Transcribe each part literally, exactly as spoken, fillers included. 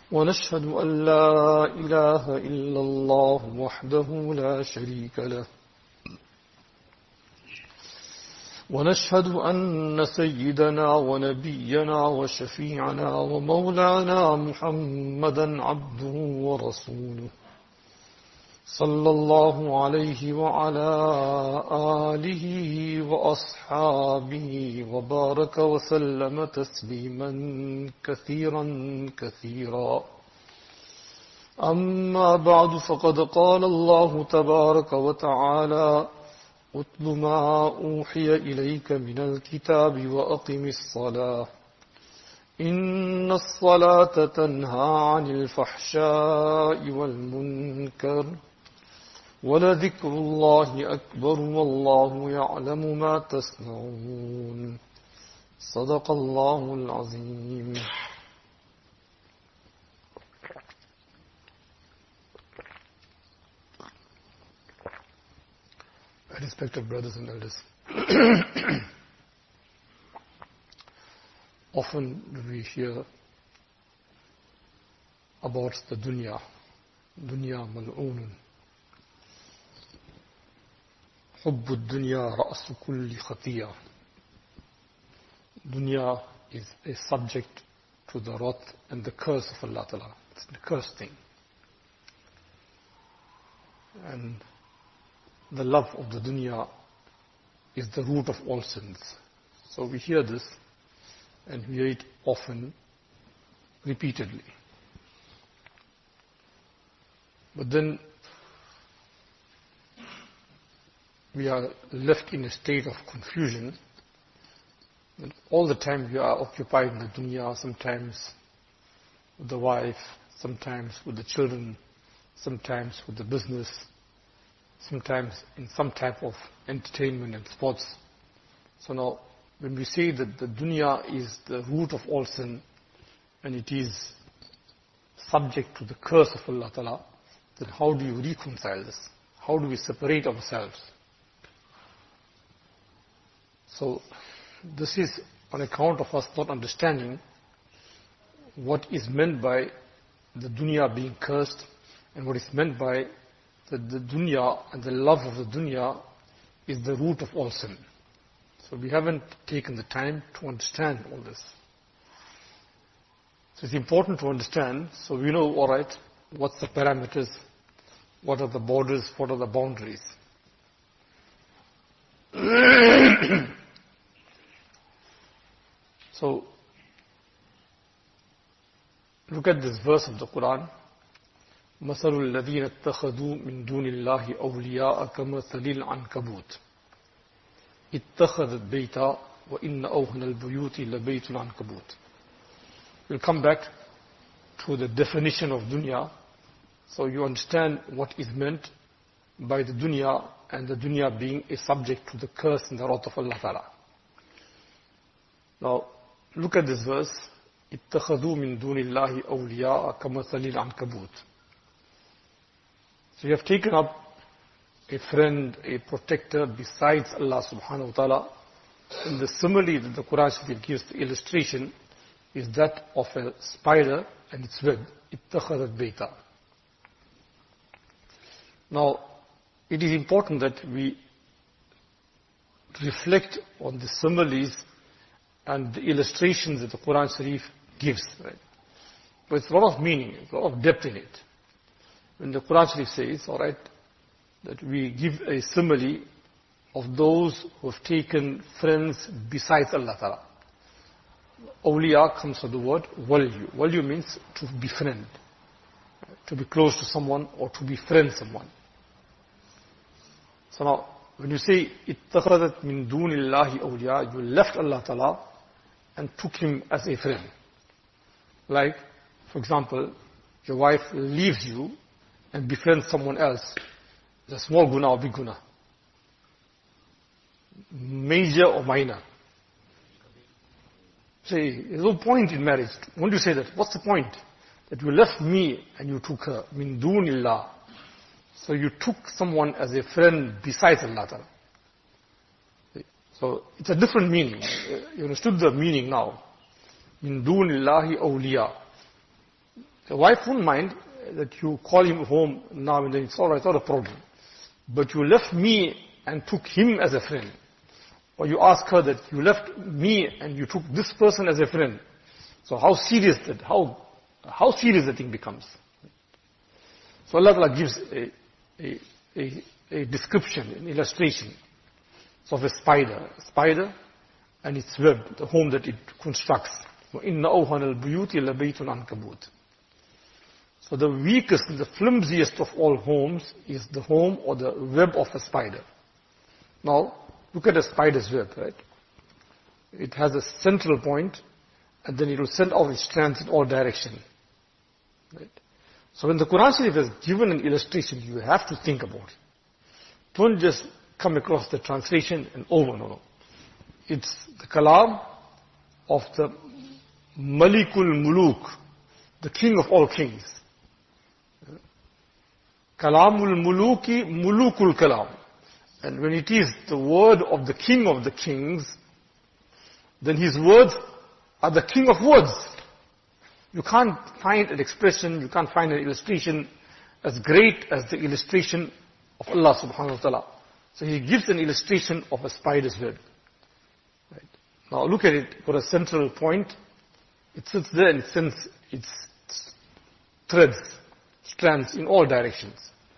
ونشهد أن لا إله إلا الله وحده لا شريك له ونشهد أن سيدنا ونبينا وشفيعنا ومولانا محمدا عبده ورسوله صلى الله عليه وعلى آله وأصحابه وبارك وسلم تسليما كثيرا كثيرا. أما بعد فقد قال الله تبارك وتعالى: اتل ما أوحي إليك من الكتاب وأقم الصلاة إن الصلاة تنهى عن الفحشاء والمنكر ولذكر الله أكبر والله يعلم ما تصنعون. صدق الله العظيم. Respected brothers and elders, often we hear about the dunya, dunya mal'oonun. حب الدنيا رأس كل خطيئة. Dunya is a subject to the wrath and the curse of Allah Ta'ala. It's the cursed thing. And the love of the dunya is the root of all sins. So we hear this and we hear it often, repeatedly. But then we are left in a state of confusion. And all the time we are occupied in the dunya, sometimes with the wife, sometimes with the children, sometimes with the business, sometimes in some type of entertainment and sports. So now, when we say that the dunya is the root of all sin, and it is subject to the curse of Allah Ta'ala, then how do you reconcile this? How do we separate ourselves? So, this is on account of us not understanding what is meant by the dunya being cursed, and what is meant by that the dunya and the love of the dunya is the root of all sin. So we haven't taken the time to understand all this. So it's important to understand, so we know, alright, what's the parameters, what are the borders, what are the boundaries. So, look at this verse of the Quran. مَثَلُ الَّذِينَ اتَّخَذُوا مِن دُونِ اللَّهِ أَوْلِيَاءَ كَمَثَلِ الْعَنكَبُوتِ اتَّخَذَتْ بَيْتًا وَإِنَّ أَوْهَنَ الْبُيُوتِ لَبَيْتُ الْعَنكَبُوتِ. We'll come back to the definition of dunya, so you understand what is meant by the dunya, and the dunya being a subject to the curse and the wrath of Allah Ta'ala. Now, look at this verse. اتَّخَذُوا مِن دُونِ اللَّهِ أَوْلِيَاءَ كَمَثَلِ الْعَنكَبُوتِ. So you have taken up a friend, a protector besides Allah subhanahu wa ta'ala. And the simile that the Quran Sharif gives, the illustration, is that of a spider and its web. اتَّخَذَتْ بَيْتًا. Now, it is important that we reflect on the similes and the illustrations that the Quran Sharif gives. Right? But it's a lot of meaning, a lot of depth in it. When the Quran Sharif says, alright, that we give a simile of those who have taken friends besides Allah Ta'ala. Awliya comes from the word waliyu. Waliyu means to befriend, to be close to someone or to befriend someone. So now, when you say, اتَّخَذَتْ مِن دُونِ اللَّهِ أَوْلِيَاءَ, you left Allah Ta'ala and took him as a friend. Like, for example, your wife leaves you and befriends someone else. It's a small guna or big guna? Major or minor? Say, there's no point in marriage. Won't you say that? What's the point? That you left me and you took her. Min dunillah. So you took someone as a friend besides Allah Ta'ala. So it's a different meaning. You understood the meaning now. Min dunillahi awliya. The wife wouldn't mind that you call him home now and then. It's all right, it's not a problem. But you left me and took him as a friend. Or you ask her that you left me and you took this person as a friend. So how serious that, how, how serious the thing becomes. So Allah Ta'ala gives a, a, a, a description, an illustration of a spider. A spider and its web, the home that it constructs. وَإِنَّ أَوْهَنَ الْبُيُوتِ لَبَيْتٌ عَنْكَبُوتٌ. So the weakest, the flimsiest of all homes is the home or the web of a spider. Now, look at a spider's web, right? It has a central point, and then it will send out its strands in all directions. Right? So when the Quran Sharif has given an illustration, you have to think about it. Don't just come across the translation and over, no, no. It's the kalam of the Malikul Muluk, the king of all kings. Kalamul Muluki, Mulukul Kalam. And when it is the word of the king of the kings, then his words are the king of words. You can't find an expression, you can't find an illustration as great as the illustration of Allah subhanahu wa ta'ala. So he gives an illustration of a spider's web. Right. Now look at it for a central point. It sits there and it sends its threads, strands in all directions.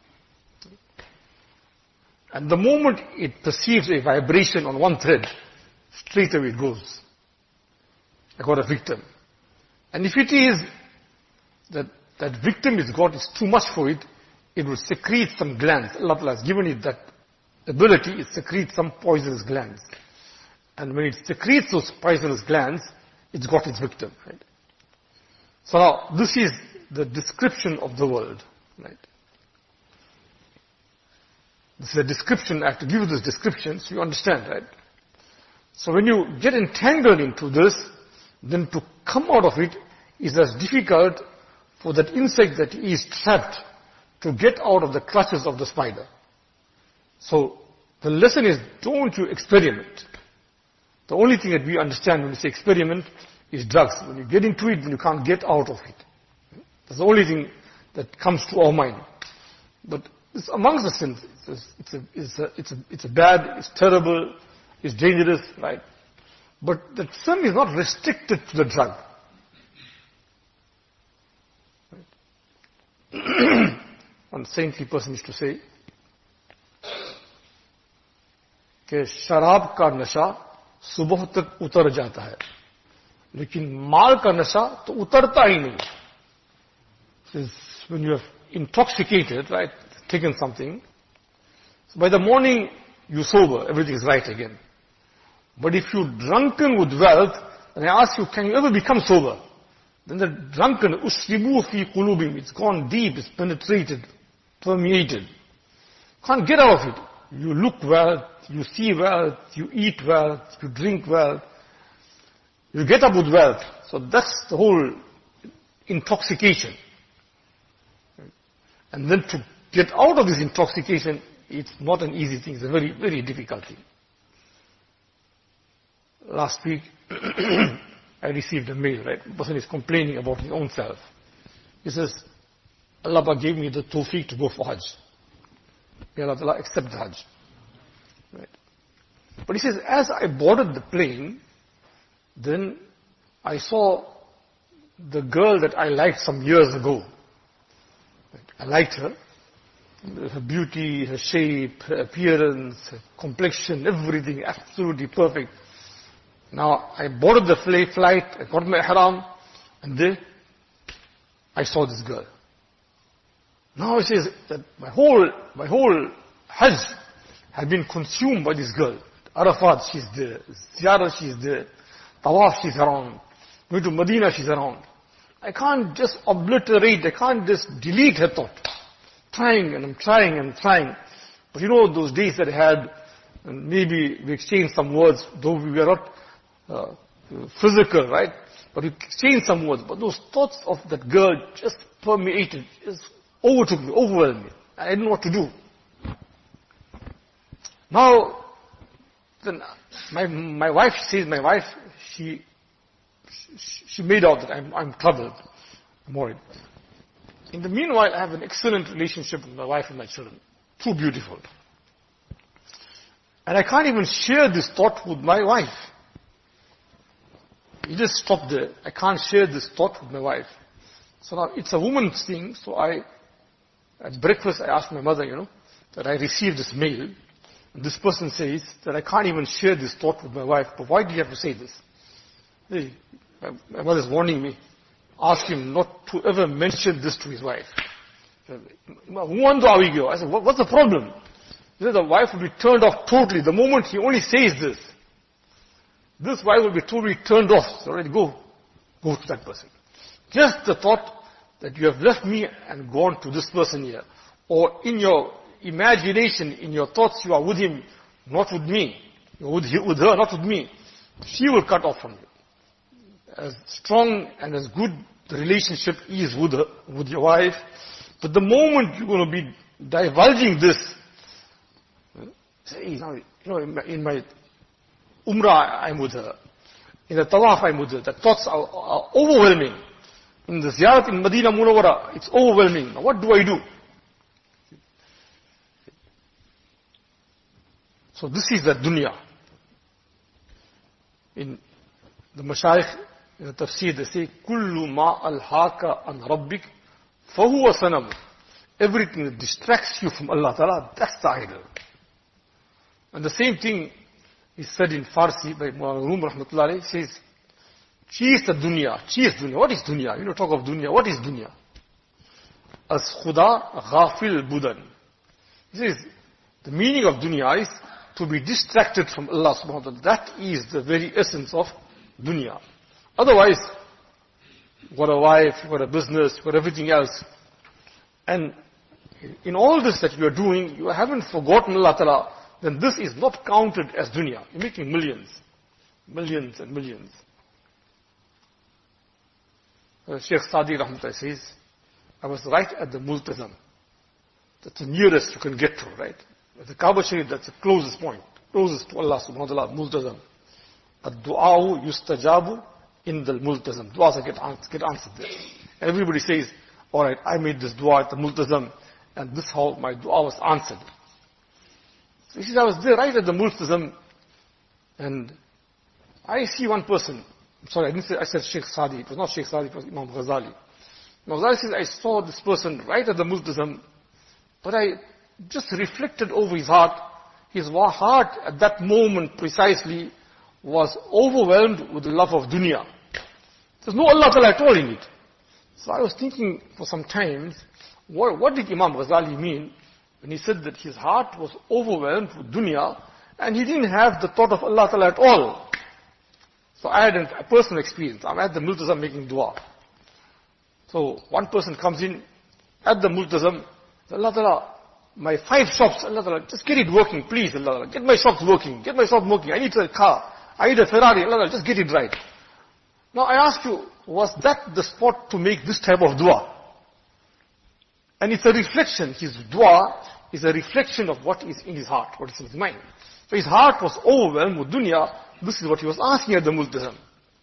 And the moment it perceives a vibration on one thread, straight away it goes. I got a victim. And if it is that that victim is got is too much for it, it will secrete some glands. Allah has given it that ability, it secretes some poisonous glands. And when it secretes those poisonous glands, it's got its victim. Right? So now, this is the description of the world. Right? This is a description. I have to give you this description so you understand, right? So when you get entangled into this, then to come out of it is as difficult for that insect that is trapped to get out of the clutches of the spider. So the lesson is, don't you experiment. The only thing that we understand when we say experiment is drugs. When you get into it, then you can't get out of it. That's the only thing that comes to our mind. But it's amongst the sins. It's a, it's a, it's a, it's a, it's a bad, it's terrible, it's dangerous, right? But that sin is not restricted to the drug. Right? One saintly person used to say, कि शराब का नशा सुबह तक उतर जाता है, लेकिन माल का नशा तो उतरता ही नहीं. Since when you have intoxicated, right, taken something, so by the morning you sober, everything is right again. But if you're drunken with wealth, and I ask you, can you ever become sober? Then the drunken, usribu fi qulubihim, it's gone deep, it's penetrated, permeated. Can't get out of it. You look well, you see well, you eat well, you drink well, you get up with wealth. So that's the whole intoxication. And then to get out of this intoxication, it's not an easy thing, it's a very, very difficult thing. Last week, I received a mail, right? The person is complaining about his own self. He says, Allah gave me the tawfiq to go for Hajj. May Allah accept the Hajj. Right? But he says, as I boarded the plane, then I saw the girl that I liked some years ago. Right? I liked her. Her beauty, her shape, her appearance, her complexion, everything absolutely perfect. Now, I boarded the flight, I got my ihram, and there, I saw this girl. Now it says that my whole, my whole Hajj had been consumed by this girl. Arafat, she's there. Ziyarah, she's there. Tawaf, she's around. Going to Medina, she's around. I can't just obliterate, I can't just delete her thought. Trying and I'm trying and trying. But you know those days that I had, and maybe we exchanged some words, though we were not uh, physical, right? But we exchanged some words. But those thoughts of that girl just permeated, just overtook me, overwhelmed me. I didn't know what to do. Now, then my my wife says, my wife, she she, she made out that I'm I'm troubled, I'm worried. In the meanwhile, I have an excellent relationship with my wife and my children. Too beautiful. And I can't even share this thought with my wife. You just stop there. I can't share this thought with my wife. So now it's a woman's thing. So I, at breakfast, I asked my mother, you know, that I received this mail. And this person says that I can't even share this thought with my wife. But why do you have to say this? Hey, my, my mother is warning me. Ask him not to ever mention this to his wife. I said, what, what's the problem? He said the wife will be turned off totally the moment he only says this. This wife will be totally turned off. So already go, go to that person. Just the thought that you have left me and gone to this person here. Or in your imagination, in your thoughts, you are with him, not with me. You're with, with her, not with me. She will cut off from you. As strong and as good the relationship is with her, with your wife, but the moment you're going to be divulging this, say, you know, in my, in my Umrah I'm with her, in the Tawaf I'm with her, the thoughts are, are overwhelming. In the Ziyarat in Medina Munawwara, it's overwhelming. Now what do I do? So this is the dunya. In the Mashayikh, in the tafsir, they say, Kullu ma alhaka an rabbik, fahuwa sanam. Everything that distracts you from Allah Ta'ala, that's the idol. And the same thing is said in Farsi by Mawlana Rum Rahmatullah alayhi, says, Cheese the dunya, cheese dunya. What is dunya? You know, talk of dunya. What is dunya? As khuda ghafil budan. He says, the meaning of dunya is to be distracted from Allah subhanahu wa ta'ala. That is the very essence of dunya. Otherwise, you've got a wife, you've got a business, you've got everything else. And in all this that you are doing, you haven't forgotten Allah Ta'ala, then this is not counted as dunya. You're making millions. Millions and millions. Uh, Sheikh Sadi Rahmatullah says, I was right at the Multazam. That's the nearest you can get to, right? At the Kaaba Sharif, that's the closest point. Closest to Allah subhanahu wa ta'ala, Multazam. Ad-du'a'u yustajabu in the Multazam. Du'as get, get answered there. Everybody says, alright, I made this dua at the Multazam, and this how my dua was answered. So he says, I was there right at the Multazam, and I see one person. I'm sorry, I didn't say, I said Sheikh Sadi. It was not Sheikh Sadi, it was Imam Ghazali. Imam Ghazali says, I saw this person right at the Multazam, but I just reflected over his heart. His heart at that moment precisely was overwhelmed with the love of dunya. There's no Allah Ta'ala at all in it. So I was thinking for some time, what, what did Imam Ghazali mean when he said that his heart was overwhelmed with dunya and he didn't have the thought of Allah Ta'ala at all? So I had a personal experience. I'm at the Multazam making dua. So one person comes in at the Multazam, Allah Ta'ala, my five shops, Allah Ta'ala, just get it working, please, Allah Ta'ala. Get my shops working, get my shop working. I need a car, I need a Ferrari, Allah Ta'ala, just get it right. Now I ask you, was that the spot to make this type of dua? And it's a reflection, his dua is a reflection of what is in his heart, what is in his mind. So his heart was overwhelmed with dunya. This is what he was asking at the Multazam.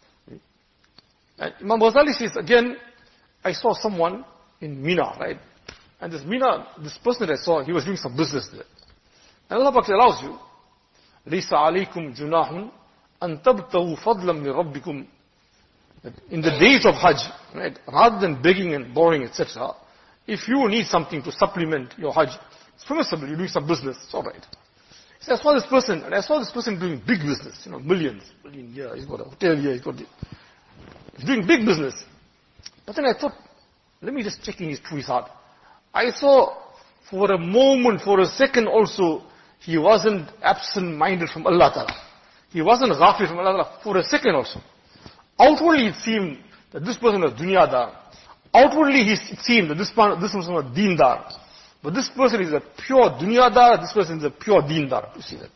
And Imam Ghazali says, again, I saw someone in Mina, right? And this Mina, this person that I saw, he was doing some business there. And Allah Ta'ala allows you, لَيْسَ عَلَيْكُمْ جُنَاحٌ أَن تَبْتَغُوا فَضْلًا مِّن رَبِّكُمْ. In the days of Hajj, right, rather than begging and borrowing, et cetera, if you need something to supplement your Hajj, it's permissible, you're doing some business, it's alright. So I saw this person, and I saw this person doing big business, you know, millions, million, yeah, he's got a hotel here, he's got the, he's doing big business. But then I thought, let me just check in his, through his heart. I saw for a moment, for a second also, he wasn't absent-minded from Allah Ta'ala. He wasn't ghafil from Allah Ta'ala for a second also. Outwardly it seemed that this person was dunyadar. Outwardly it seemed that this person was deendar. But this person is a pure dunyadar, this person is a pure deendar. You see that?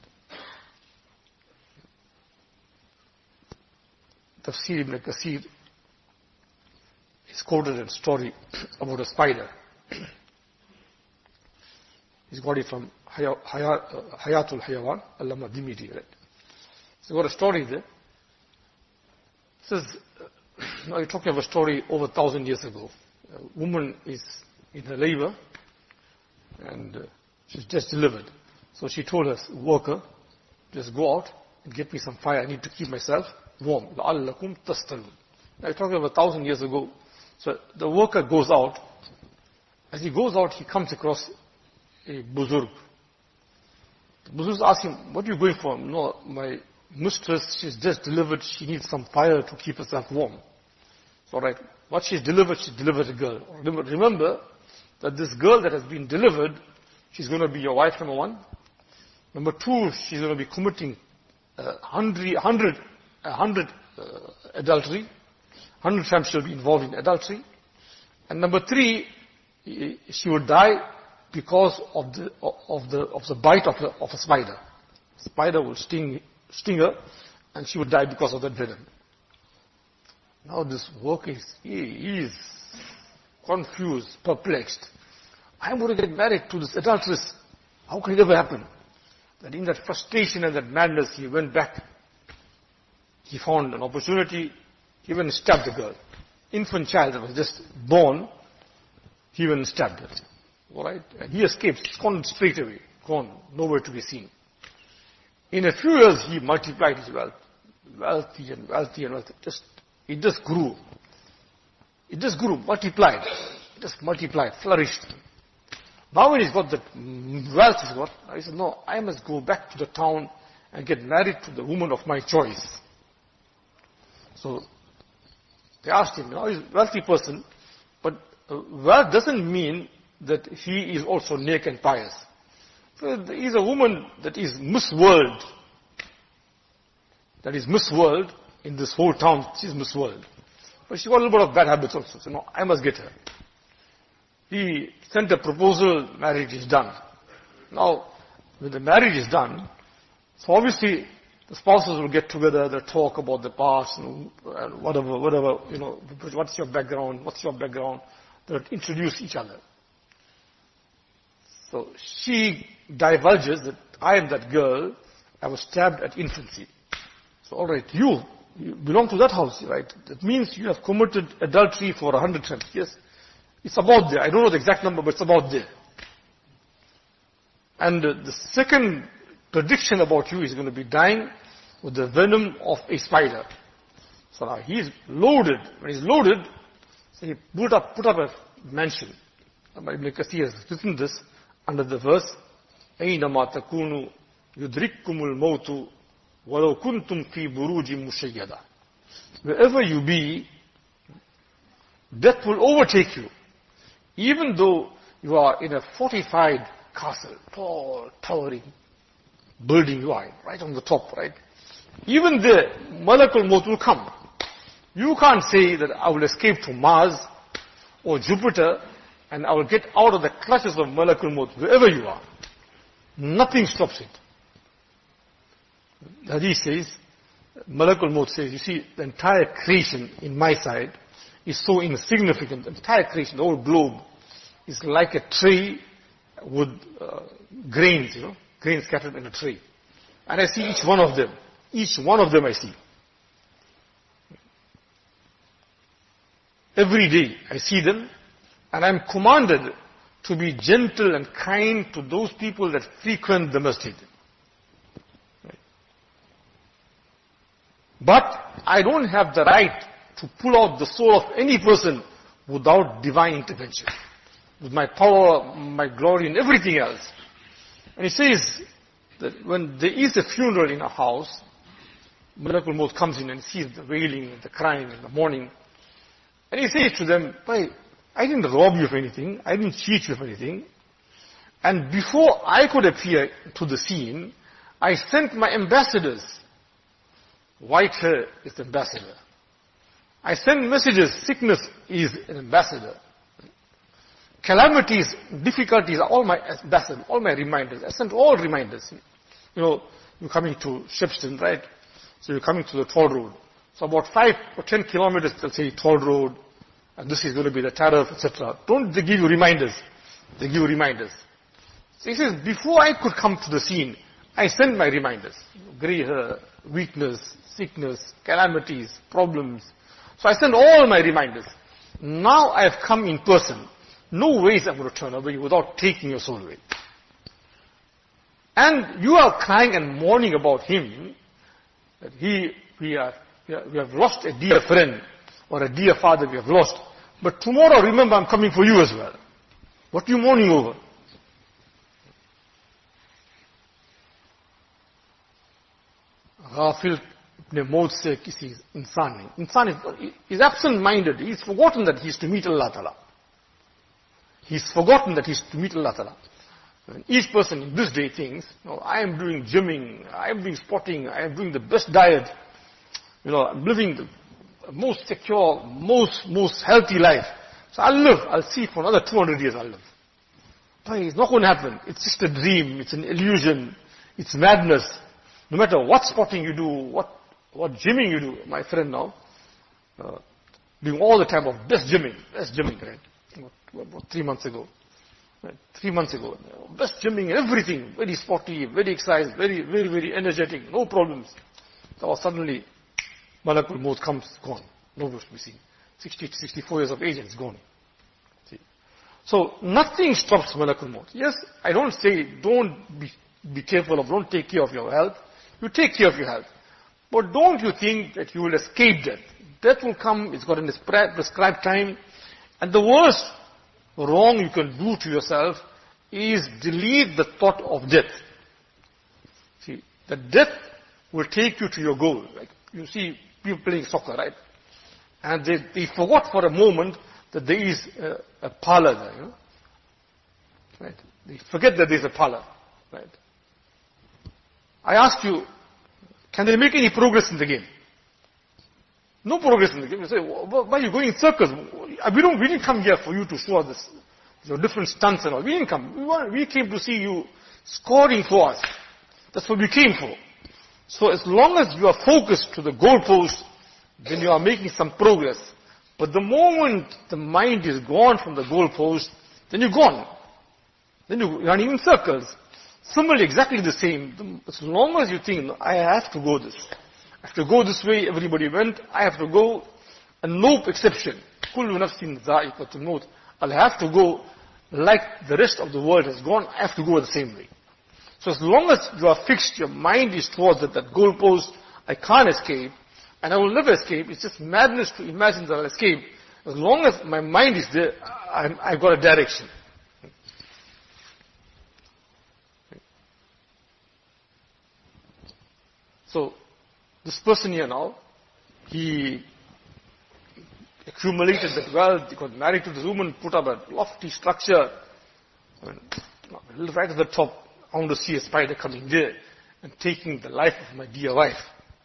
Tafsir Ibn Kathir is quoted a story about a spider. He's got it from Haya, Haya, uh, Hayatul Hayawan, Allama Dimiti, right? He's got a story there. It says, uh, now you're talking of a story over a thousand years ago. a woman is in her labor and uh, she's just delivered. So she told her worker, just go out and get me some fire. I need to keep myself warm. لَعَلَّكُمْ تَسْتَلُونَ. Now we're talking about a thousand years ago. So the worker goes out. As he goes out, he comes across a buzurg. The buzurg asks him, what are you going for? No, my mistress, she's just delivered. She needs some fire to keep herself warm. So right, what she's delivered, she's delivered a girl. Remember, remember that this girl that has been delivered, she's going to be your wife, number one. Number two, she's going to be committing uh, hundred, hundred, a hundred uh, adultery. Hundred times she'll be involved in adultery. And number three, she would die because of the of the of the bite of the of a spider. Spider will sting sting her, and she would die because of that venom. Now this worker is he is confused, perplexed. I'm going to get married to this adulteress. How can it ever happen? That in that frustration and that madness, he went back. He found an opportunity. He went and stabbed the girl. Infant child that was just born. He went and stabbed her. All right? And he escaped. He's gone straight away. Gone. Nowhere to be seen. In a few years, he multiplied his wealth. Wealthy and wealthy and wealthy. Just, it just grew. It just grew. Multiplied. It just multiplied. Flourished. Now when he's got the wealth he's got, he said, no, I must go back to the town and get married to the woman of my choice. So, they asked him, you know, he's a wealthy person, but uh, wealth doesn't mean that he is also naked and pious. So he's a woman that is Miss World. That is Miss World in this whole town. She's Miss World. But she got a little bit of bad habits also. So, no, I must get her. He sent a proposal, marriage is done. Now, when the marriage is done, so obviously the spouses will get together, they'll talk about the past, and whatever, whatever, you know, what's your background, what's your background, they'll introduce each other. So she divulges that I am that girl, I was stabbed at infancy. So alright, you, you belong to that house, right? That means you have committed adultery for a hundred times, yes? It's about there. I don't know the exact number, but it's about there. And uh, the second prediction about you is going to be dying with the venom of a spider. So now he's loaded. When he's loaded, so he put up, put up a mansion. Ibn Kathir has written this under the verse, أَيْنَمَا تَكُونُوا يُدْرِكْكُمُ الْمَوْتُ وَلَوْ كُنْتُمْ فِي بُرُوجٍ مُشَيَّدَةٍ. Wherever you be, death will overtake you. Even though you are in a fortified castle, tall, towering building you are in, right on the top, right? Even there, Malakul Maut will come. You can't say that I will escape to Mars or Jupiter and I will get out of the clutches of Malakul Maut wherever you are. Nothing stops it. The Hadith says, Malakul Maut says, you see, the entire creation in my side is so insignificant. The entire creation, the whole globe, is like a tree with uh, grains, you know, grains scattered in a tree. And I see each one of them. Each one of them I see. Every day I see them, and I am commanded to be gentle and kind to those people that frequent the masjid. But I don't have the right to pull out the soul of any person without divine intervention. With my power, my glory and everything else. And he says that when there is a funeral in a house, Malakul Maut comes in and sees the wailing and the crying in the morning. And he says to them, "Bhai, I didn't rob you of anything. I didn't cheat you of anything. And before I could appear to the scene, I sent my ambassadors. White hair is the ambassador. I send messages. Sickness is an ambassador. Calamities, difficulties are all my ambassadors, all my reminders. I sent all reminders. You know, you're coming to Shepston, right? So you're coming to the toll road. So about five or ten kilometers, they'll say toll road, and this is going to be the tariff, et cetera. Don't they give you reminders? They give you reminders. So he says, before I could come to the scene, I sent my reminders. Grey hair, weakness, sickness, calamities, problems. So I sent all my reminders. now I have come in person. No ways I'm going to turn away without taking your soul away. And you are crying and mourning about him, that he, we, are, we, are, we have lost a dear friend, or a dear father we have lost. But tomorrow, remember, I'm coming for you as well. What are you mourning over? Ghafil अपने मौत से किसी इंसान नहीं इंसान is absent-minded. He's forgotten that he's to meet Allah Ta'ala. He's forgotten that he's to meet Allah Ta'ala. And each person in this day thinks, no, I am doing gymming, I am doing sporting, I am doing the best diet, you know, I'm living the most secure, most, most healthy life. So I'll live, I'll see for another two hundred years I'll live. But it's not going to happen. It's just a dream, it's an illusion, it's madness. No matter what sporting you do, what, what gymming you do, my friend now, uh, doing all the time of best gymming, best gymming, right? About, about three months ago. Right? Three months ago. Best gymming, everything, very sporty, very excited, very, very, very energetic, no problems. So suddenly, Malakul Maut comes, gone. No more to be seen. sixty to sixty-four years of age and it's gone. See? So nothing stops Malakul Maut. Yes, I don't say don't be, be careful of, don't take care of your health. You take care of your health. But don't you think that you will escape death. Death will come, it's got a prescribed time. And the worst wrong you can do to yourself is delete the thought of death. See, that death will take you to your goal. Like you see people playing soccer, right? And they, they forgot for a moment that there is a, a parlor there, you know? Right? They forget that there is a parlor, right? I asked you, can they make any progress in the game? No progress in the game. You say, why are you going in circles? We don't, we didn't come here for you to show us this, your different stunts and all. We didn't come. We, want, we came to see you scoring for us. That's what we came for. So as long as you are focused to the goalpost, then you are making some progress. But the moment the mind is gone from the goalpost, then you're gone. Then you're running in circles. Similarly, exactly the same. As long as you think, I have to go this. I have to go this way, everybody went, I have to go, and no exception. Kullu nafsin dha'iqatul maut. I'll have to go like the rest of the world has gone, I have to go the same way. So as long as you are fixed, your mind is towards that, that goalpost, I can't escape, and I will never escape. It's just madness to imagine that I'll escape. As long as my mind is there, I'm, I've got a direction. So, this person here now, he accumulated that wealth, he got married to this woman, put up a lofty structure. I mean, right at the top, I want to see a spider coming there and taking the life of my dear wife.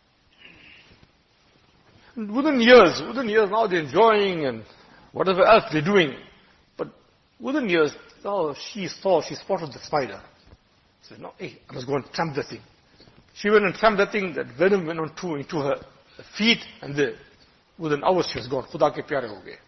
And within years, within years now they're enjoying and whatever else they're doing. But within years, oh, she saw, she spotted the spider. She said, no, hey, I must go and tramp the thing. She went and tramped that thing, that venom went on to, into her feet, and there, within hours she was gone. Khuda ke pyare ho gaye.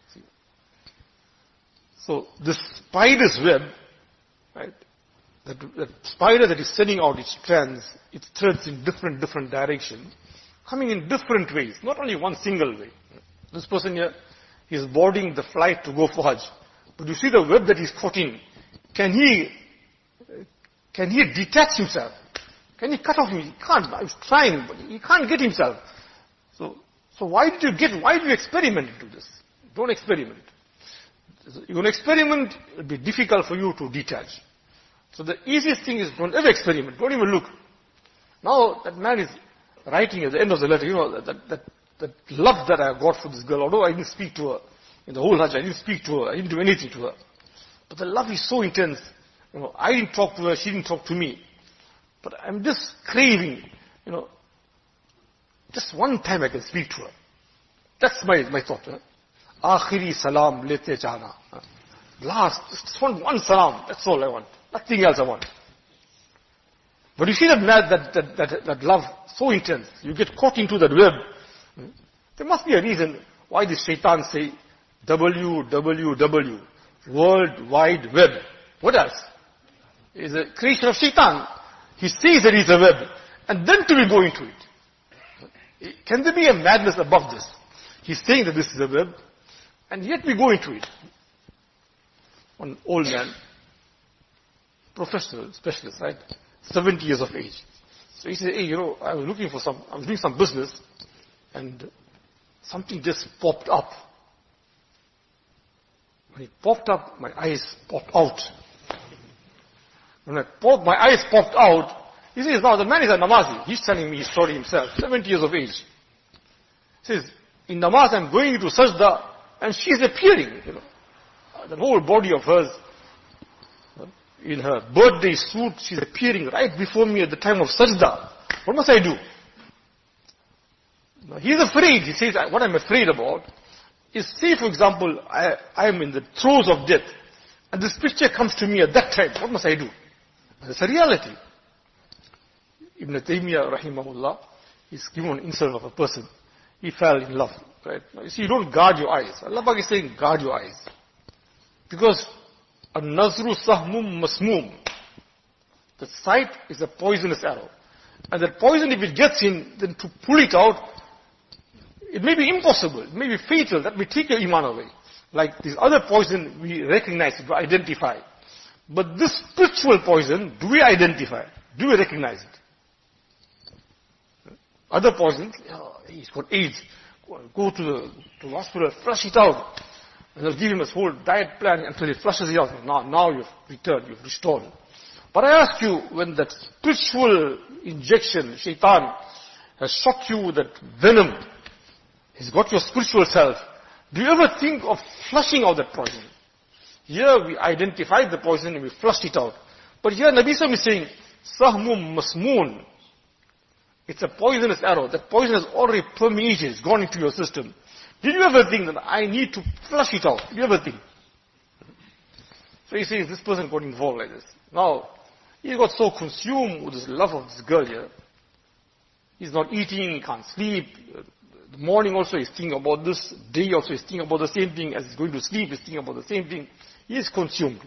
So this spider's web, right, that, that spider that is sending out its strands, its threads in different, different directions, coming in different ways, not only one single way. This person here, he is boarding the flight to go for Hajj. But you see the web that he's caught in. Can he, can he detach himself? Can he cut off him? He can't. He's trying, but he can't get himself. So, so why did you get, why do you experiment into this? Don't experiment. You're going to experiment, it'll be difficult for you to detach. So the easiest thing is don't ever experiment, don't even look. Now that man is writing at the end of the letter, you know, that, that, that love that I got for this girl, although I didn't speak to her, in the whole Hajj, I didn't speak to her, I didn't do anything to her. But the love is so intense. You know, I didn't talk to her, she didn't talk to me. But I'm just craving, you know, just one time I can speak to her. That's my, my thought. Huh? Akhiri salam lete jana. Last, just want one salam, that's all I want. Nothing else I want. But you see that, that, that, that, that love so intense, you get caught into that web. There must be a reason why the shaitan say W W W, World Wide Web. What else? It's a creation of shaitan. He says there is a web, and then to be go into it. Can there be a madness above this? He's saying that this is a web. And yet we go into it. One old man, professional, specialist, right? seventy years of age. So he said, hey, you know, I was looking for some, I was doing some business, and something just popped up. When it popped up, my eyes popped out. When I popped, my eyes popped out, he says, now the man is a namazi. He's telling me his story himself, seventy years of age. He says, in namaz I'm going into sajda, and she's appearing, you know. The whole body of hers, in her birthday suit, she's appearing right before me at the time of sajda. What must I do? Now, he's afraid. He says, what I'm afraid about is, say for example, I, I am in the throes of death, and this picture comes to me at that time. What must I do? It's a reality. Ibn Taymiyyah, rahimahullah, is given an insult of a person. He fell in love. Right? Now, you see, you don't guard your eyes. Allah Pak is saying, guard your eyes. Because an-nazru sahmum masmum. The sight is a poisonous arrow. And that poison, if it gets in, then to pull it out, it may be impossible. It may be fatal. That may take your iman away. Like this other poison, we recognize it, we identify. But this spiritual poison, do we identify? Do we recognize it? Other poisons, oh, he's got AIDS. Go to the, to the hospital, flush it out. And they'll give him his whole diet plan until he flushes it out. Now, now you've returned, you've restored. But I ask you, when that spiritual injection, shaitan, has shot you with that venom, he's got your spiritual self, do you ever think of flushing out that poison? Here we identified the poison and we flushed it out. But here Nabi Sallallahu is saying, Sahmum masmoon. It's a poisonous arrow. That poison has already permeated, it's gone into your system. Did you ever think that I need to flush it out? Did you ever think? So he says, this person got involved like this. Now, he got so consumed with this love of this girl here. He's not eating, he can't sleep. The morning also he's thinking about this. Day also he's thinking about the same thing. As he's going to sleep, he's thinking about the same thing. He is consumed.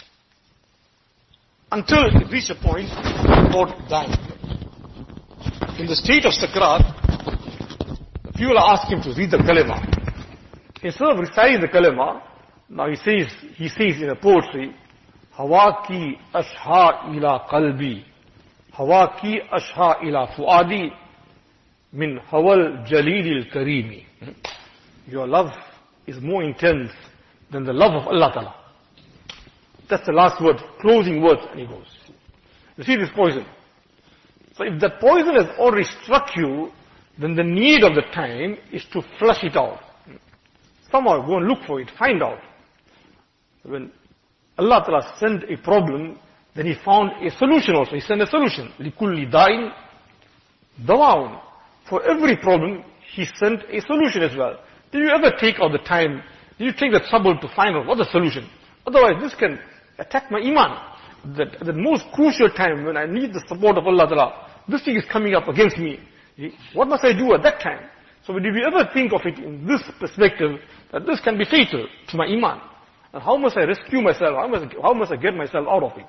Until he reached a point, about dying. In the state of sakrat, people ask him to read the kalima. Instead of reciting the kalima, now he says, he says in a poetry, Hawa ki ashha ila qalbi, Hawa ki ashha ila fuadi, min hawal jalilil karimi. Your love is more intense than the love of Allah Ta'ala. That's the last word, closing word, and he goes. You see this poison. So if that poison has already struck you, then the need of the time is to flush it out. Somehow go and look for it, find out. When Allah Ta'ala sent a problem, then He found a solution also. He sent a solution. لِكُلِّ دَائِن دَوَاءٌ. For every problem, He sent a solution as well. Did you ever take out the time, did you take the trouble to find out what the solution? Otherwise, this can attack my iman. That at the most crucial time when I need the support of Allah Ta'ala, this thing is coming up against me. What must I do at that time? So did we ever think of it in this perspective, that this can be fatal to my iman? And how must I rescue myself? How must, how must I get myself out of it?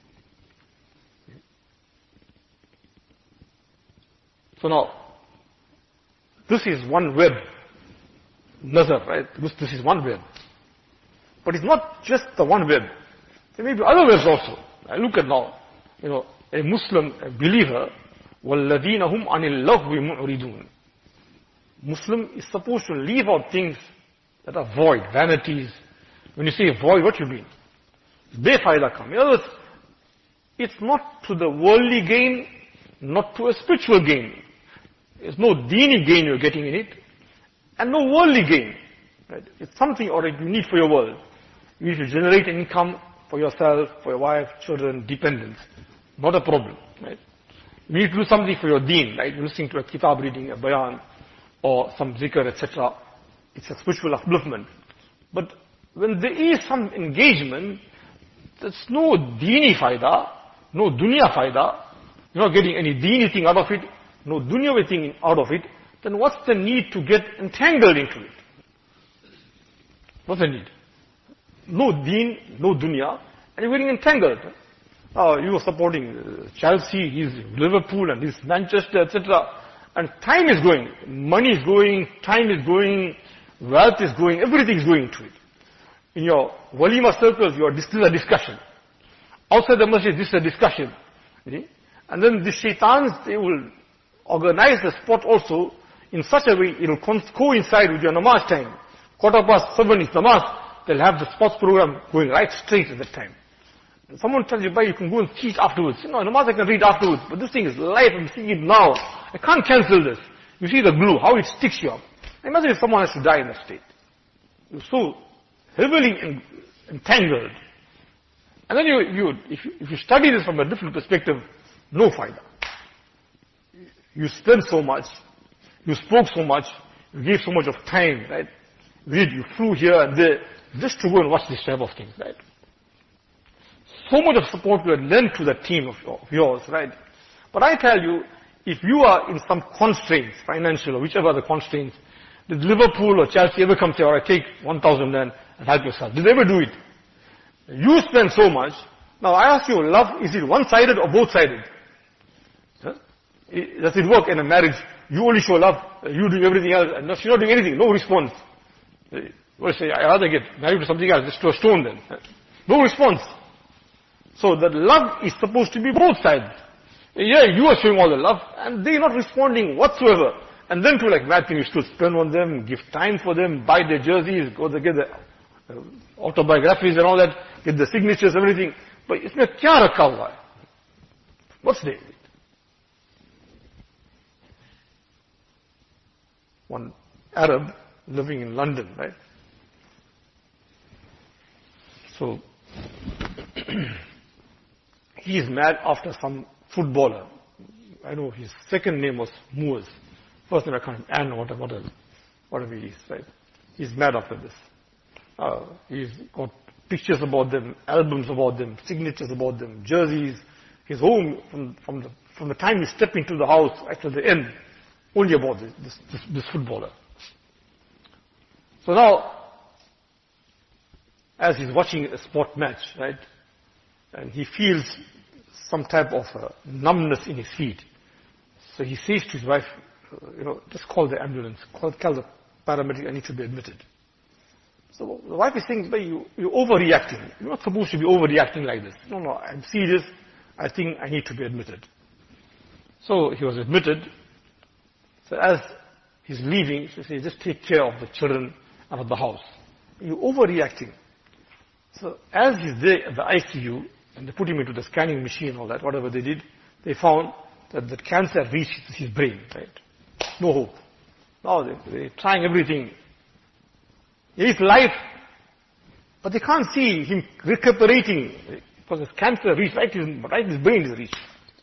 So now, this is one web. Nazar, right? This, this is one web. But it's not just the one web. There may be other webs also. I look at now, you know, a Muslim, a believer, وَالَّذِينَ هُمْ عَنِ اللَّغْوِ مُعْرِضُونَ. Muslim is supposed to leave out things that are void, vanities. When you say void, what you mean? Befayda kam. In other words, it's not to the worldly gain, not to a spiritual gain. There's no deeni gain you're getting in it, and no worldly gain. Right? It's something already you need for your world. You need to generate an income for yourself, for your wife, children, dependents. Not a problem. Right? You need to do something for your deen, like listening to a kitab, reading a bayan, or some zikr, et cetera. It's a spiritual upliftment. But when there is some engagement, there's no deeni faida, no dunya faida, you're not getting any deeni thing out of it, no dunyavi thing out of it, then what's the need to get entangled into it? What's the need? No deen, no dunya, and you're getting entangled. Uh, you are supporting uh, Chelsea, he's Liverpool, and he's Manchester, et cetera. And time is going, money is going, time is going, wealth is going, everything is going to it. In your walima circles, you are, this is a discussion. Outside the masjid, this is a discussion. See? And then the shaitans, they will organize the spot also in such a way, it will coincide with your namaz time. Quarter past seven is namaz, they'll have the sports program going right straight at that time. And someone tells you, you can go and see it afterwards. You know, namaz I can read afterwards, but this thing is live, I'm seeing it now. I can't cancel this. You see the glue, how it sticks you up. Imagine if someone has to die in that state. You're so heavily entangled. And then you, you, if you, if you study this from a different perspective, no faida. You spent so much, you spoke so much, you gave so much of time, right? You did, you flew here and there, just to go and watch this type of things, right? So much of support you had lent to that team of, of yours, right? But I tell you, if you are in some constraints, financial or whichever the constraints, did Liverpool or Chelsea ever come say, all right, take one thousand rand and help yourself? Did they ever do it? You spend so much. Now I ask you, love, is it one-sided or both-sided? Huh? Does it work in a marriage? You only show love, you do everything else, and she's not doing anything, no response. Well, say, I rather get married to something else, just to a stone then. No response. So the love is supposed to be both sides. Yeah, you are showing all the love, and they are not responding whatsoever. And then to like mad things to spend on them, give time for them, buy their jerseys, go to get the uh, autobiographies and all that, get the signatures, everything. But isme kya rakha hua hai? What's there? One Arab living in London, right? So, he is mad after some footballer. I know his second name was Moores. First name I can't, Anne, whatever, whatever, whatever he is, right? He's mad after this. Uh, he's got pictures about them, albums about them, signatures about them, jerseys. His home, from, from, the, from the time you step into the house, actually the end, only about this, this, this, this footballer. So now, as he's watching a sport match, right, and he feels some type of uh, numbness in his feet. So he says to his wife, uh, you know, just call the ambulance, call, tell the paramedic I need to be admitted. So the wife is saying, but you, you're overreacting. You're not supposed to be overreacting like this. No, no, I'm serious. I think I need to be admitted. So he was admitted. So as he's leaving, she says, just take care of the children and of the house. You're overreacting. So as he's there at the I C U, and they put him into the scanning machine, all that, whatever they did, they found that the cancer reached his brain, right? No hope. Now they, they're trying everything. He's life, but they can't see him recuperating because his cancer reached right in right his brain is reached.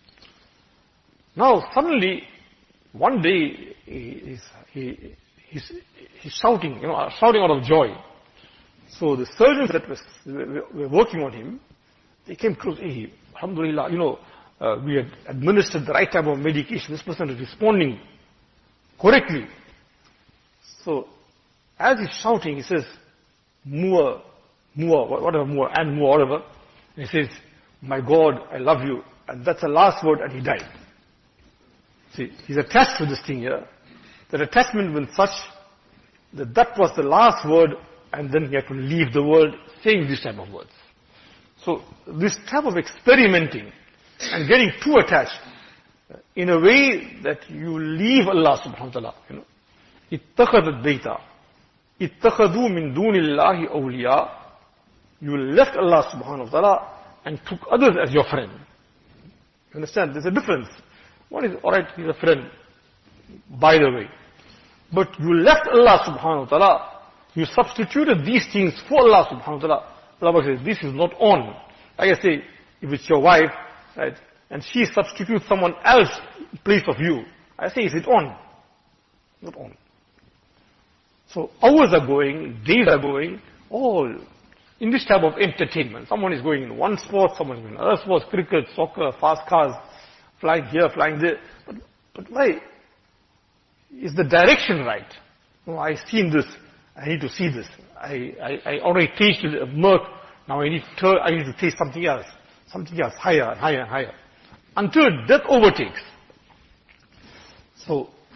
Now suddenly, one day he, he's, he, he's, he's shouting, you know, shouting out of joy. So the surgeons that was, were working on him, they came close. Hey, alhamdulillah, you know, uh, we had administered the right type of medication. This person is responding correctly. So, as he's shouting, he says, Moore, Moore, whatever, Moore, and Moore, whatever. And he says, my God, I love you. And that's the last word, and he died. See, he's attached to this thing here. That attachment was such that that was the last word, and then he had to leave the world saying this type of words. So this type of experimenting and getting too attached in a way that you leave Allah subhanahu wa ta'ala, you know. اتخذت بيتا اتخذوا من دون الله أولياء. You left Allah subhanahu wa ta'ala and took others as your friend. You understand? There's a difference. One is, alright, he's a friend, by the way. But you left Allah subhanahu wa ta'ala. You substituted these things for Allah subhanahu wa ta'ala. Allah says, this is not on. Like I say, if it's your wife, right, and she substitutes someone else in place of you, I say, is it on? Not on. So hours are going, days are going, all in this type of entertainment. Someone is going in one sport, someone is going in other sports, cricket, soccer, fast cars, flying here, flying there. But, but why? Is the direction right? No, I've seen this. I need to see this. I, I, I already tasted a milk. Now I need to, I need to taste something else. Something else, higher and higher and higher. Until death overtakes. So,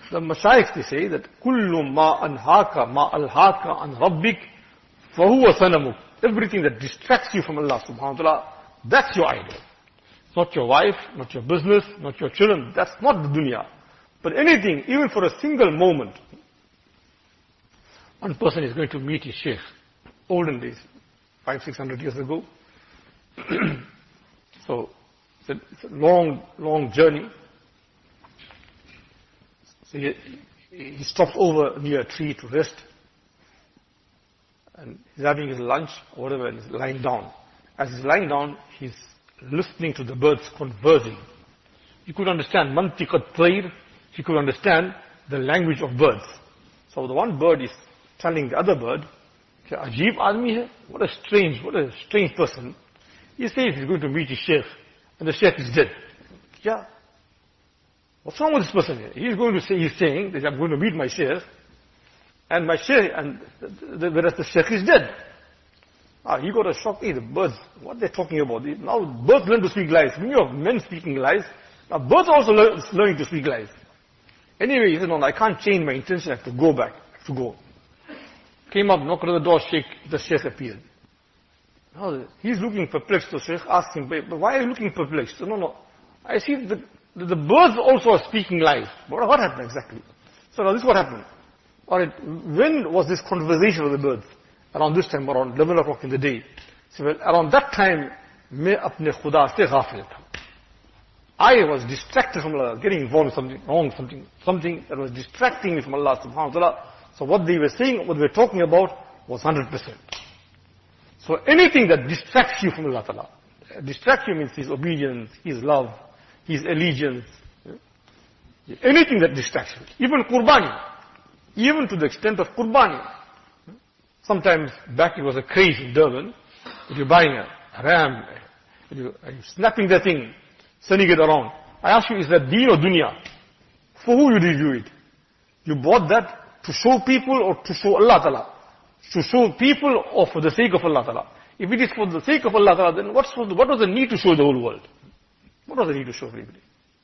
the Mashayikh, they say that kullu ma anhaka ma alhaka an rabbik fahuwa sanamuk. Everything that distracts you from Allah subhanahu wa ta'ala, that's your idol. It's not your wife, not your business, not your children. That's not the dunya. But anything, even for a single moment. One person is going to meet his sheikh, olden days, five, six hundred years ago. So, it's a, it's a long, long journey. So he, he stops over near a tree to rest. And he's having his lunch or whatever, and he's lying down. As he's lying down, he's listening to the birds conversing. He could understand mantiqat tayr. He could understand the language of birds. So the one bird is telling the other bird, Ajib admi hai, what a strange, what a strange person. He says he's going to meet his sheikh, and the sheikh is dead. Yeah. What's wrong with this person here? He's going to say, he's saying that I'm going to meet my sheikh, and my sheikh, and the, the, whereas the sheikh is dead. Ah, he got a shock. Hey, the birds, what they're talking about. Now birds learn to speak lies. When you have men speaking lies, now birds are also learn, learning to speak lies. Anyway, he said, no, I can't change my intention, I have to go back, I have to go. Came up, knocked on the door, sheikh, the sheikh appeared. Now, he's looking perplexed, the sheikh asked him, but why are you looking perplexed? So, no, no, I see the, the, the birds also are speaking lies. What, what happened exactly? So now this is what happened. Alright, when was this conversation with the birds? Around this time, around eleven o'clock in the day. So well, around that time, मैं अपने खुदा से गाफिल था. I was distracted from Allah, getting involved in something wrong, something, something that was distracting me from Allah subhanahu wa ta'ala. So what they were saying, what they were talking about was one hundred percent. So anything that distracts you from Allah ta'ala, distract you means His obedience, His love, His allegiance, anything that distracts you, even qurbani, even to the extent of qurbani. Sometimes back it was a craze in Durban, if you're buying a ram, and you, and you're snapping the thing, sending it around. I ask you, is that deen or dunya? For who did you do it? You bought that to show people or to show Allah Ta'ala? To show people or for the sake of Allah Ta'ala? If it is for the sake of Allah Ta'ala, then what's, what was the need to show the whole world? What was the need to show everybody?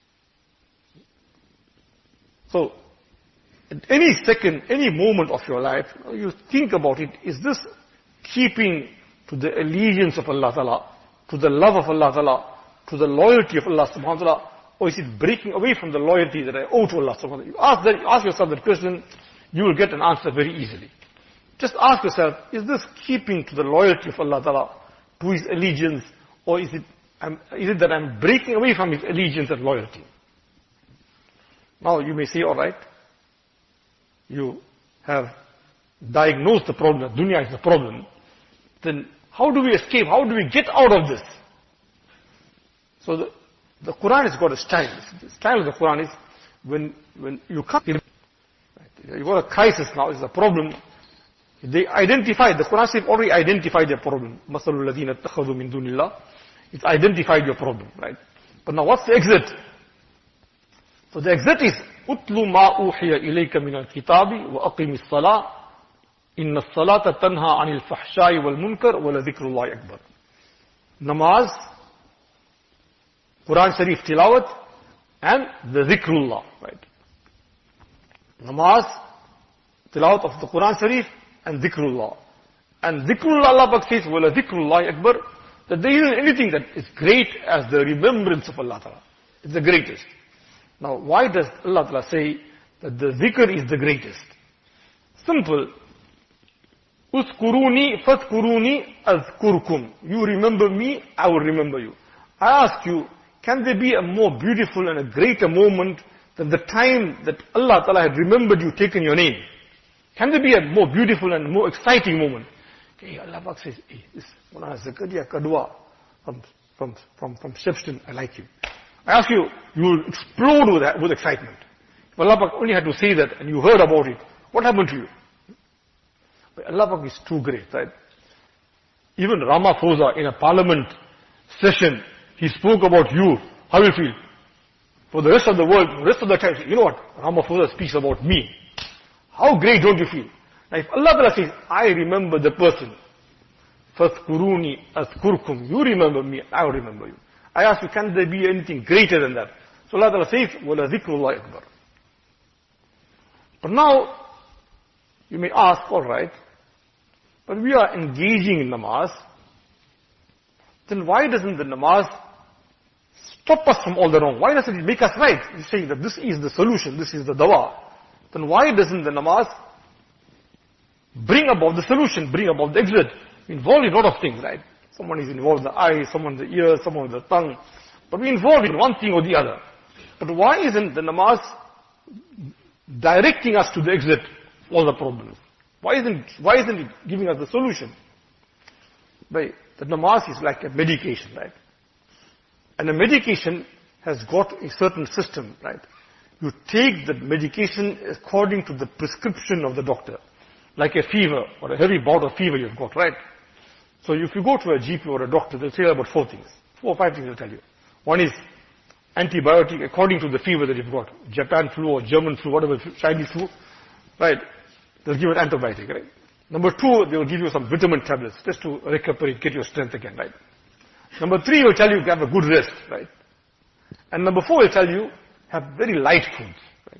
So, at any second, any moment of your life, you think about it, is this keeping to the allegiance of Allah Ta'ala, to the love of Allah Ta'ala, to the loyalty of Allah Subhanahu wa Ta'ala, or is it breaking away from the loyalty that I owe to Allah Subhanahu wa Ta'ala? You ask, that, you ask yourself that question, you will get an answer very easily. Just ask yourself, is this keeping to the loyalty of Allah Ta'ala, to His allegiance, or is it, I'm, is it that I'm breaking away from His allegiance and loyalty? Now you may say, alright, you have diagnosed the problem, that dunya is the problem, then how do we escape? How do we get out of this? So the, the Quran has got a style. The style of the Quran is when when you come, you've got a crisis now, it's a problem. They identified, the Quran says already identified their problem. مَثَلُ الَّذِينَ اتَّخَذُوا مِن دُونِ اللَّهِ. It's identified your problem, right? But now what's the exit? So the exit is أُتْلُ مَا أُوحِيَ إِلَيْكَ مِنَ الْكِتَابِ وَأَقِمِ الصَّلَاةِ إِنَّ الصَّلَاةَ تَنْهَى عَنِ الْفَحْشَاءِ وَالْمُنْكَرِ وَلَذِكْرُ اللَّهِ أَكْبَرُ. Namaz, Quran Sharif Tilawat, and the Zikrullah, right? Namaz, Tilawat of the Quran Sharif, and Zikrullah. And Zikrullah, Allah says, Wala Zikrullahi Akbar, that there isn't anything that is great as the remembrance of Allah Ta'ala. It's the greatest. Now, why does Allah Ta'ala say that the Zikr is the greatest? Simple. Uskuruni fadkuruni azkurkum. You remember me, I will remember you. I ask you, can there be a more beautiful and a greater moment than the time that Allah Ta'ala had remembered you, taken your name? Can there be a more beautiful and more exciting moment? Okay, Allah Pak says, hey, this Mulana Zakaria Kadwa from, from, from, from Shepston, I like you. I ask you, you will explode with, that, with excitement. If Allah Pak only had to say that and you heard about it, what happened to you? But Allah Pak is too great, right? Even Ramaphosa in a parliament session, he spoke about you. How do you feel? For the rest of the world, the rest of the time, you know what? Ramaphosa speaks about me. How great don't you feel? Now if Allah Ta'ala says, I remember the person, فَاذْكُرُونِي أَذْكُرْكُمْ, you remember me, I will remember you. I ask you, can there be anything greater than that? So Allah Ta'ala says, وَلَذِكْرُ اللَّهِ أَكْبَرُ. But now, you may ask, all right, but we are engaging in namaz, then why doesn't the namaz stop us from all the wrong? Why doesn't it make us right? You're saying that this is the solution, this is the dawa. Then why doesn't the namaz bring about the solution, bring about the exit? Involved in a lot of things, right? Someone is involved in the eye, someone in the ear, someone in the tongue. But we're involved in one thing or the other. But why isn't the namaz directing us to the exit, all the problems? Why isn't, why isn't it giving us the solution? Right? The namaz is like a medication, right? And a medication has got a certain system, right? You take the medication according to the prescription of the doctor. Like a fever, or a heavy bout of fever you've got, right? So if you go to a G P or a doctor, they'll tell you about four things. Four or five things they'll tell you. One is antibiotic according to the fever that you've got. Japan flu or German flu, whatever, Chinese flu, right? They'll give you an antibiotic, right? Number two, they'll give you some vitamin tablets just to recuperate, get your strength again, right? Number three will tell you to have a good rest, right? And number four will tell you have very light foods, right?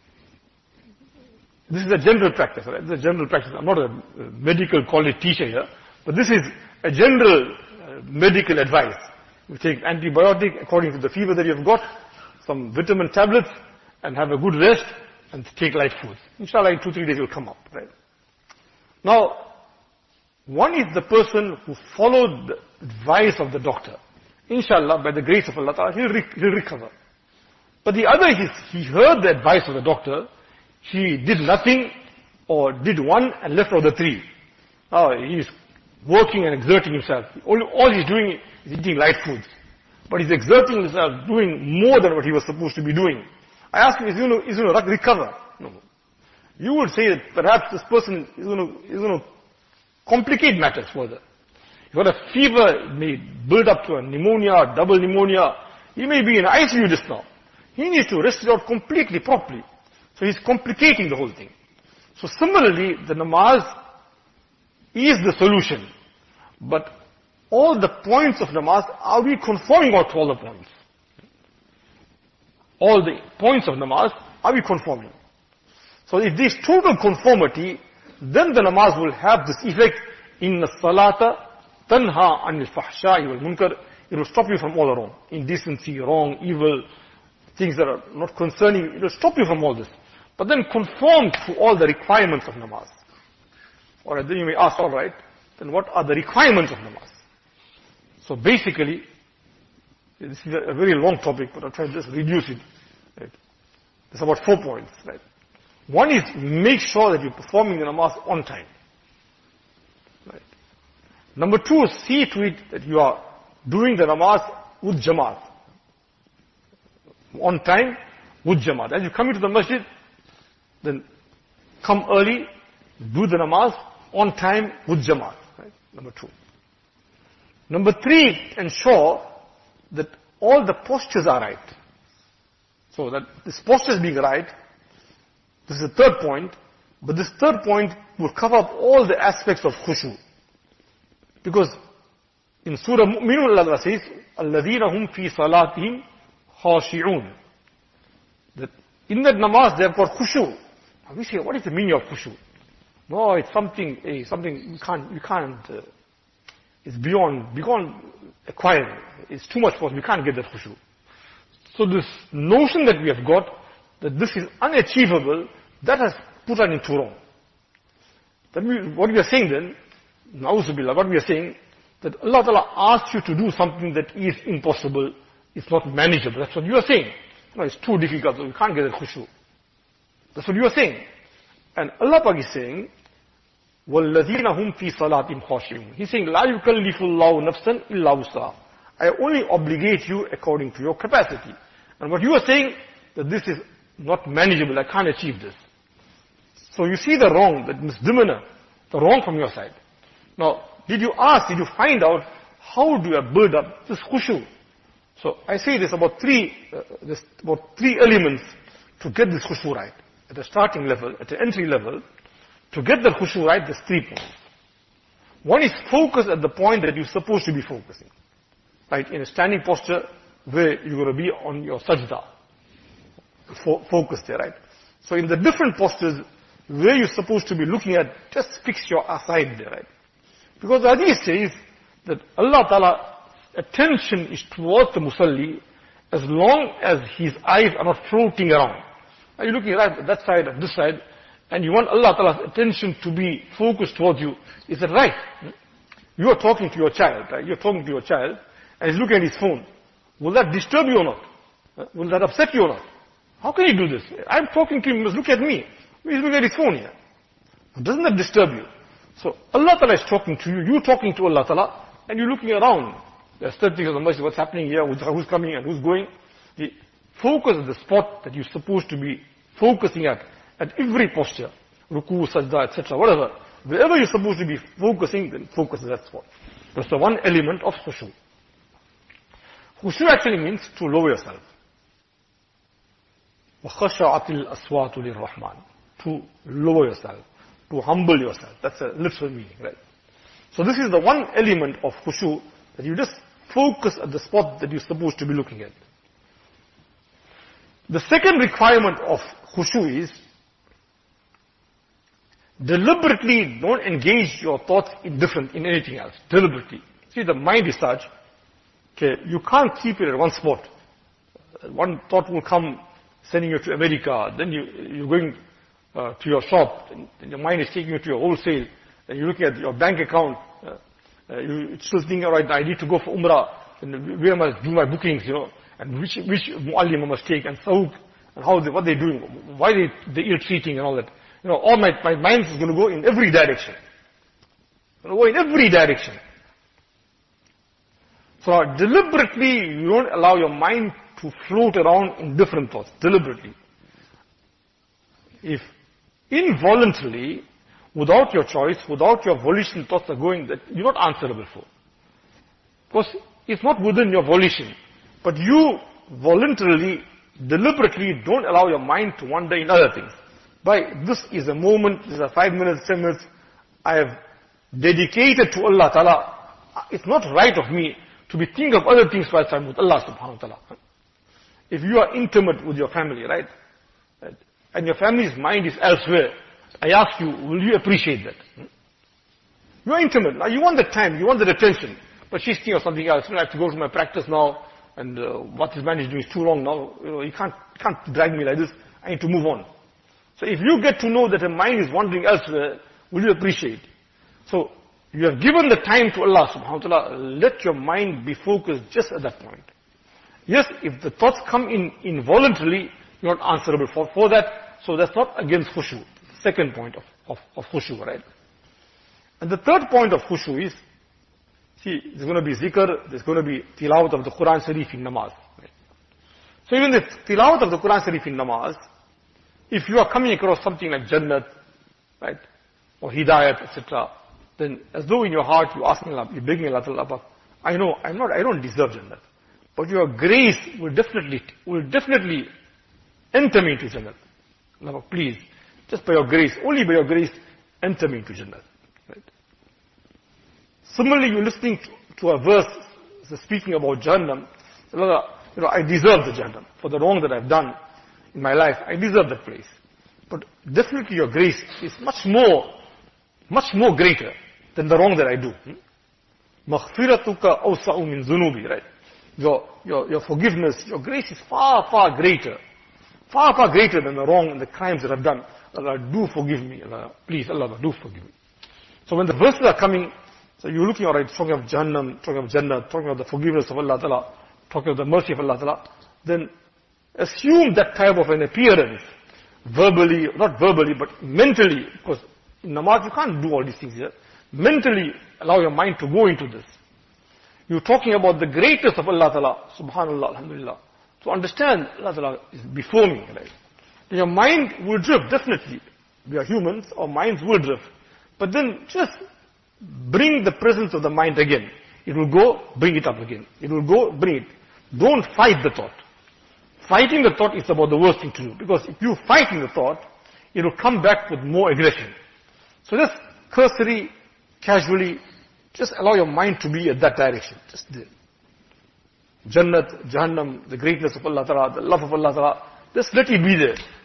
This is a general practice, right? This is a general practice. I'm not a medical college teacher here, but this is a general uh, medical advice. You take antibiotic according to the fever that you've got, some vitamin tablets, and have a good rest, and take light foods. Inshallah, in two, three days will come up, right? Now, one is the person who followed the advice of the doctor. Inshallah, by the grace of Allah Ta'ala, he'll, rec- he'll recover. But the other is, he heard the advice of the doctor, he did nothing, or did one and left out the three. Now, he's working and exerting himself. All, all he's doing is eating light foods. But he's exerting himself, doing more than what he was supposed to be doing. I ask him, is he going to, is he going to recover? No. You would say that perhaps this person is going to, is going to complicate matters further. You've got a fever, it may build up to a pneumonia, double pneumonia. He may be in I C U just now. He needs to rest it out completely, properly. So he's complicating the whole thing. So similarly, the namaz is the solution. But all the points of namaz, are we conforming out to all the points? All the points of namaz, are we conforming? So if there is total conformity, then the namaz will have this effect, inna salata tanha anil fahsha'i wal munkar. It will stop you from all the wrong. Indecency, wrong, evil, things that are not concerning you. It will stop you from all this. But then conform to all the requirements of namaz. Alright, then you may ask, alright, then what are the requirements of namaz? So basically, this is a very long topic, but I'll try to just reduce it. Right? There's about four points, right? One is make sure that you're performing the namaz on time. Right? Number two, see to it that you are doing the namaz with jamaat. On time, with jamaat. As you come into the masjid, then come early, do the namaz on time with jamaat. Right? Number two. Number three, ensure that all the postures are right. So that this posture is being right. This is the third point. But this third point will cover up all the aspects of khushu. Because in Surah Mu'minun, Allah says, الَّذِينَ هُمْ فِي صَلَاتِهِمْ خَاشِعُونَ. That in that namaz they have got khushu. Now we say, what is the meaning of khushu? No, it's something, eh, something you can't, you can't, uh, it's beyond, beyond acquiring. It's too much for us, we can't get that khushu. So this notion that we have got, that this is unachievable, that has put us into wrong. That we, what we are saying then, na'uzubillah, what we are saying, that Allah Ta'ala asks you to do something that is impossible, it's not manageable. That's what you are saying. No, it's too difficult, so we can't get that khushu. That's what you are saying. And Allah Ta'ala is saying, وَالَّذِينَ هُمْ فِي صَلَاتِهِمْ خَاشِعُونَ. He's saying, لَا يُكَلِّفُ اللَّهُ نَفْسًا إِلَّا وُسْعَهَا. I only obligate you according to your capacity. And what you are saying, that this is not manageable, I can't achieve this. So you see the wrong, that misdemeanor, the wrong from your side. Now, did you ask, did you find out, how do you build up this khushu? So I say there's about three, uh, there's about three elements to get this khushu right. At the starting level, at the entry level, to get the khushu right, there's three points. One is focus at the point that you're supposed to be focusing. Right, in a standing posture where you're going to be on your sajda. Fo- focus there, right? So in the different postures, where you're supposed to be looking at, just fix your aside there, right? Because the hadith says that Allah Ta'ala attention is towards the musalli as long as his eyes are not floating around. Are you looking right at that side, at this side, and you want Allah Ta'ala's attention to be focused towards you? Is that right? You are talking to your child, right? You're talking to your child, and he's looking at his phone. Will that disturb you or not? Will that upset you or not? How can he do this? I'm talking to him, he must look at me. He's looking at his phone here. Doesn't that disturb you? So Allah Ta'ala is talking to you, you talking to Allah Ta'ala, and you're looking around. There's certain things on the masjid, what's happening here, who's coming and who's going. The focus is the spot that you're supposed to be focusing at, at every posture. Ruku, sajda, et cetera, whatever. Wherever you're supposed to be focusing, then focus at that spot. That's the one element of khushu. Khushu actually means to lower yourself. وَخَشَعَتِ الْأَصْوَاتُ لِلرَّحْمَنِ. To lower yourself, to humble yourself. That's a literal meaning, right? So this is the one element of khushu, that you just focus at the spot that you're supposed to be looking at. The second requirement of khushu is, deliberately don't engage your thoughts in different, in anything else. Deliberately. See, the mind is such, okay, you can't keep it at one spot. One thought will come sending you to America, then you, you're going uh, to your shop, and, and your mind is taking you to your wholesale, and you're looking at your bank account, uh, uh, you're still thinking, all right, I need to go for Umrah, and where must I do my bookings, you know, and which, which muallim I must take, and Saud, and how they, what they're doing, why they, they ill-treating and all that. You know, all my, my mind is going to go in every direction. It's going to go in every direction. So deliberately, you don't allow your mind to float around in different thoughts. Deliberately. If involuntarily, without your choice, without your volition, thoughts are going that you're not answerable for. Because it's not within your volition. But you voluntarily, deliberately don't allow your mind to wander in other things. By this is a moment, this is a five minutes, ten minutes, I have dedicated to Allah Ta'ala. It's not right of me to be thinking of other things whilst I'm with Allah Subhanahu Wa Ta'ala. If you are intimate with your family, right, and your family's mind is elsewhere, I ask you, will you appreciate that? You are intimate. Now you want the time, you want the attention, but she's thinking of something else. I have to go to my practice now, and uh, what this man is doing is too long now. You know, you can't, can't drag me like this. I need to move on. So if you get to know that her mind is wandering elsewhere, will you appreciate? So you have given the time to Allah Subhanahu Wa Ta'ala, let your mind be focused just at that point. Yes, if the thoughts come in involuntarily, you're not answerable for, for that, so that's not against khushu. Second point of, of, of khushu, right? And the third point of khushu is, see, there's going to be zikr, there's going to be tilawat of the Quran Sharif in namaz. Right? So even the tilawat of the Quran Sharif in namaz, if you are coming across something like Jannat, right, or Hidayat, et cetera, then as though in your heart you're asking Allah, you're begging Allah, Allah, I know, I'm not, I don't deserve Jannat, but your grace will definitely, will definitely enter me into Jannat. Allah, please, just by your grace, only by your grace, enter me into Jannat. Right? Similarly, you're listening to, to a verse speaking about Jahannam, Allah, you know, I deserve the Jahannam for the wrong that I've done in my life. I deserve that place. But definitely your grace is much more, much more greater than the wrong that I do. Maghfiratuka awsa'u min dhunubi, right? Your, your, your forgiveness, your grace is far, far greater. Far, far greater than the wrong and the crimes that I've done. Allah, do forgive me. Allah, please, Allah, do forgive me. So when the verses are coming, so you're looking, alright, talking of Jahannam, talking of Jannah, talking of the forgiveness of Allah Ta'ala, talking of the mercy of Allah Ta'ala, then assume that type of an appearance, verbally, not verbally, but mentally, because in namaz you can't do all these things here. Mentally allow your mind to go into this. You're talking about the greatness of Allah Ta'ala, subhanallah, alhamdulillah. To understand Allah Ta'ala is before me, right? Your mind will drift, definitely. We are humans, our minds will drift. But then just bring the presence of the mind again. It will go, bring it up again. It will go, bring it. Don't fight the thought. Fighting the thought is about the worst thing to do. Because if you fight in the thought, it will come back with more aggression. So just cursory, casually, just allow your mind to be at that direction. Just there. Jannat, Jahannam, the greatness of Allah Ta'ala, the love of Allah Ta'ala, just let it be there.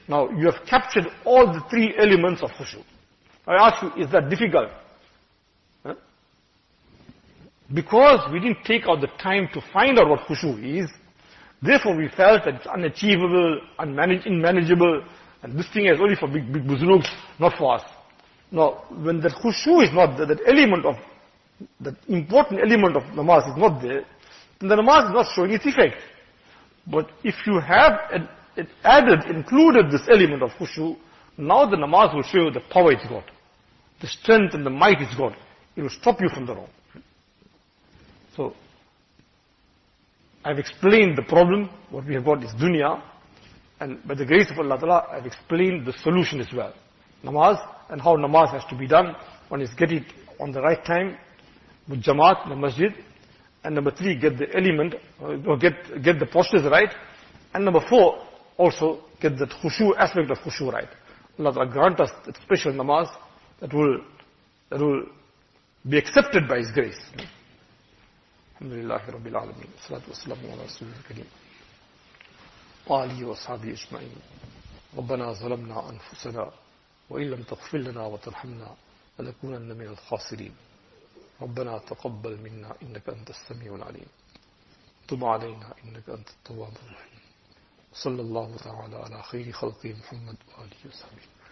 Now, you have captured all the three elements of khushu. I ask you, is that difficult? Huh? Because we didn't take out the time to find out what khushu is, therefore we felt that it's unachievable, unmanage, unmanageable, and this thing is only for big, big buzurgs, not for us. Now, when that khushu is not there, that element of, that important element of namaz is not there, then the namaz is not showing its effect. But if you have an, it added, included this element of khushu, now the namaz will show you the power it's got, the strength and the might it's got. It will stop you from the wrong. So, I've explained the problem, what we have got is dunya, and by the grace of Allah Ta'ala, I've explained the solution as well. Namaz, and how namaz has to be done. One is get it on the right time, with jamaat in the masjid, and number three, get the element, or get, get the postures right, and number four, also get that khushu, aspect of khushu right. Allah Ta'ala grant us that special namaz that will, that will be accepted by His grace. Alhamdulillahi Rabbil Alameen. Salatu wassalamu ala Rasulil Kareem. Wa alihi wa sahbihi ajma'in. ربنا ظلمنا أنفسنا وإن لم تغفر لنا وترحمنا لنكونن من الخاسرين. ربنا تقبل منا إنك أنت السميع العليم. تب علينا إنك أنت التواب الرحيم. صلى الله تعالى على خير خلقه محمد وآله وصحبه.